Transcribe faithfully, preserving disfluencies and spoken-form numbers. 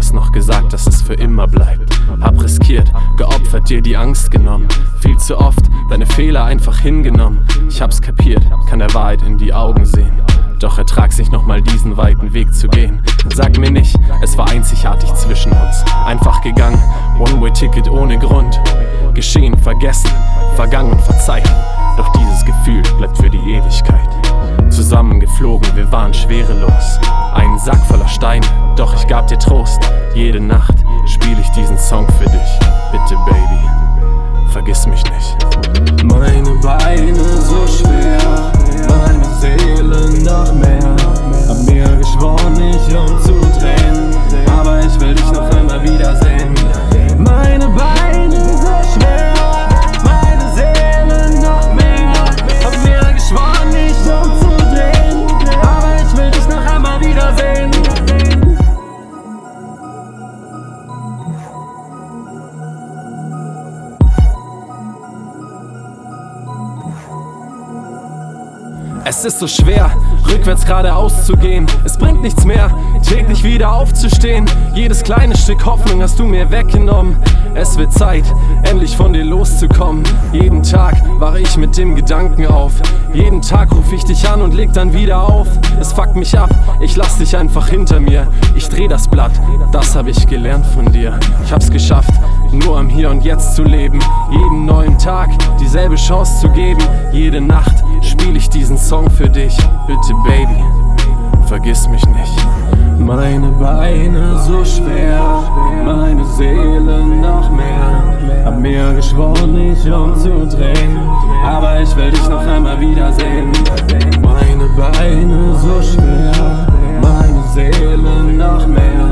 hast noch gesagt, dass es für immer bleibt. Hab riskiert, geopfert, dir die Angst genommen. Viel zu oft deine Fehler einfach hingenommen. Ich hab's kapiert, kann der Wahrheit in die Augen sehen. Doch ertrag's nicht nochmal diesen weiten Weg zu gehen. Sag mir nicht, es war einzigartig zwischen uns. Einfach gegangen, One-Way-Ticket ohne Grund. Geschehen, vergessen, vergangen und verzeihen. Doch dieses Gefühl bleibt für die Ewigkeit. Zusammengeflogen, wir waren schwerelos. Ein Sack voller Steine, doch ich gab dir Trost. Jede Nacht spiel ich diesen Song für dich. Bitte Baby, vergiss mich nicht. Meine Beine so schwer, meine Seele noch mehr. Hab mir geschworen, nicht umzudrehen, aber ich will dich noch einmal wiedersehen. Meine Beine so schwer, meine Seele noch mehr. Hab mir geschworen, nicht umzudrehen, aber ich will dich noch einmal wiedersehen. Es ist so schwer, rückwärts geradeaus zu gehen. Es bringt nichts mehr, täglich wieder aufzustehen. Jedes kleine Stück Hoffnung hast du mir weggenommen. Es wird Zeit, endlich von dir loszukommen. Jeden Tag wache ich mit dem Gedanken auf. Jeden Tag ruf ich dich an und leg dann wieder auf. Es fuckt mich ab, ich lass dich einfach hinter mir. Ich dreh das Blatt, das hab ich gelernt von dir. Ich hab's geschafft, nur am Hier und Jetzt zu leben. Jeden neuen Tag dieselbe Chance zu geben. Jede Nacht spiel ich diesen Song für dich. Bitte Baby, vergiss mich nicht. Meine Beine so schwer, meine Seele noch mehr. Hab mir geschworen, nicht umzudrehen, aber ich will dich noch einmal wiedersehen. Meine Beine so schwer, meine Seele noch mehr.